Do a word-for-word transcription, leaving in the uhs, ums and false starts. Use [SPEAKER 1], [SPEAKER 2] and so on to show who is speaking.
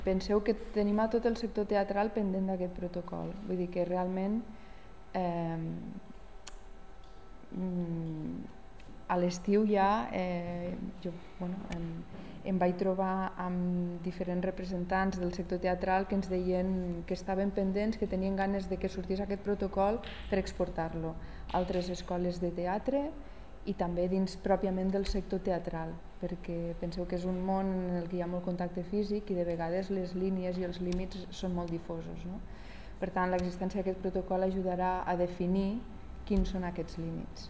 [SPEAKER 1] penseu que tenim a tot el sector teatral pendent d'aquest protocol. Vull dir que realment eh, a l'estiu ja eh, jo bueno, em, em vaig trobar amb diferents representants del sector teatral que ens deien que estaven pendents, que tenien ganes de que sortís aquest protocol per exportar-lo a altres escoles de teatre i també dins pròpiament del sector teatral, perquè penseu que és un món en el que hi ha molt contacte físic i de vegades les línies i els límits són molt difosos, no? Per tant, l'existència d'aquest protocol ajudarà a definir quins són aquests límits.